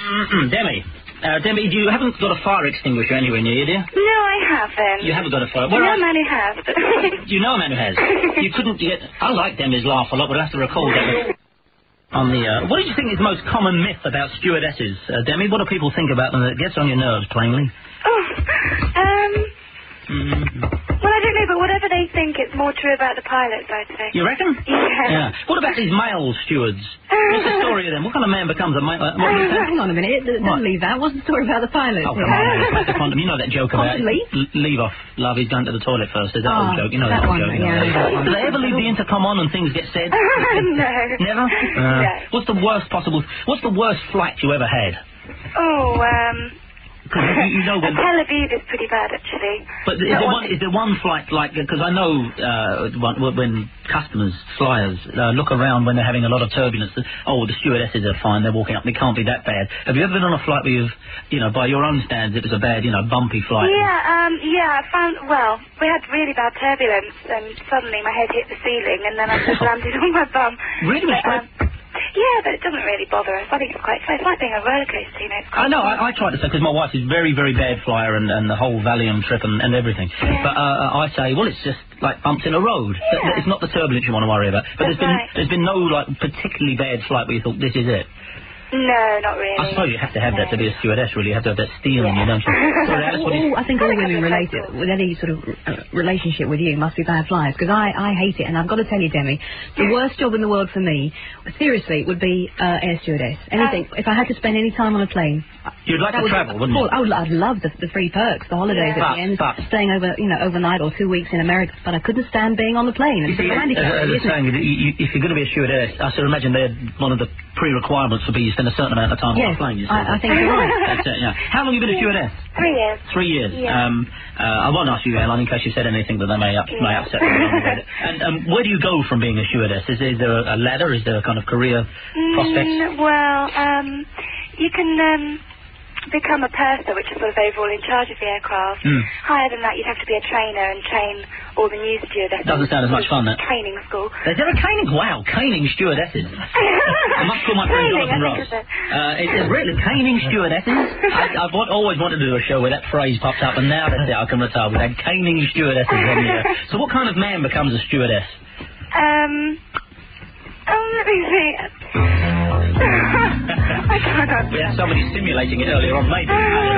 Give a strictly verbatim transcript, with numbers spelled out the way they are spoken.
Mm-mm, Demi. Uh, Demi, you haven't got a fire extinguisher anywhere near you, do you? No, I haven't. You haven't got a fire... I know a man who has. You know a man who has? You couldn't get... I like Demi's laugh a lot, but I have to recall Demi. On the, uh... What do you think is the most common myth about stewardesses, uh, Demi? What do people think about them that gets on your nerves, plainly? Oh, um... Mm-hmm. Well, I don't know, but whatever they think, it's more true about the pilots, I'd say. You reckon? Yeah. Yeah. What about these male stewards? What's the story of them? What kind of man becomes a male... Uh, what uh, hang on a minute. Don't what? leave that. What's the story about the pilots? Oh, come on. The condom. You know that joke about... Constantly? L- leave off. Love, he's going to the toilet first. There's that oh, old joke. You know that, that old one. joke. You know yeah, that. that one. Do they ever leave the intercom on and things get said? No. Never? Uh, no. What's the worst possible... What's the worst flight you ever had? Oh, um... Because you, you know when... Tel Aviv is pretty bad, actually. But is there, one, is there one flight, like... Because I know uh, when, when customers, flyers, uh, look around when they're having a lot of turbulence, oh, the stewardesses are fine, they're walking up, they can't be that bad. Have you ever been on a flight where you've, you know, by your own standards, it was a bad, you know, bumpy flight? Yeah, um, yeah, I found... Well, we had really bad turbulence, and suddenly my head hit the ceiling, and then I just landed on my bum. Really? But, um, yeah, but it doesn't really bother us. I think it's quite fun. It's like being a roller coaster, you know. It's I know, I, I tried to say, because my wife is very, very bad flyer and, and the whole Valium trip and, and everything. Yeah. But uh, I say, well, it's just like bumps in a road. Yeah. It's not the turbulence you want to worry about. But That's there's been right. there's been no, like, particularly bad flight where you thought, this is it. No, not really. I suppose you have to have no. that to be a stewardess, really. You have to have that steel in you, don't you? Sorry, Alice, what do you... All, I think all women related with any sort of uh, relationship with you must be bad flyers, because I, I hate it, and I've got to tell you, Demi, the worst job in the world for me, seriously, would be uh, air stewardess. Anything. Um, if I had to spend any time on a plane... You'd like to would, travel, wouldn't you? I would, I'd love the, the free perks, the holidays Yeah. at But, the end, but. staying over, you know, overnight or two weeks in America, but I couldn't stand being on the plane. You It's see, a uh, handicap, uh, isn't saying it? that you, you, if you're going to be a stewardess, I should imagine they're one of the pre-requirements would be you spend a certain amount of time Yes, on the plane. You see. I, I think you're right. That's it, yeah. How long have you been a stewardess? Three years. Three years. Yeah. Um, uh, I won't ask you, Alan, in case you said anything that they may, up, Yeah. may upset you. And um, where do you go from being a stewardess? Is, is there a, a ladder? Is there a kind of career prospects? Mm, well, um, you can um, become a purser, which is sort of overall in charge of the aircraft. Mm. Higher than that, you'd have to be a trainer and train all the new stewardesses. Doesn't sound as much fun, that. Training school. Is there a caning? Wow, caning stewardesses. I must call my friend Training, Jonathan I Ross. think it's a- Uh, it is really caning stewardesses. I, I've wa- always wanted to do a show where that phrase pops up, and now that's it. I can retire. We've had caning stewardesses on the air. So what kind of man becomes a stewardess? Um, um, let me see. I can't answer. We had somebody simulating it earlier on, maybe.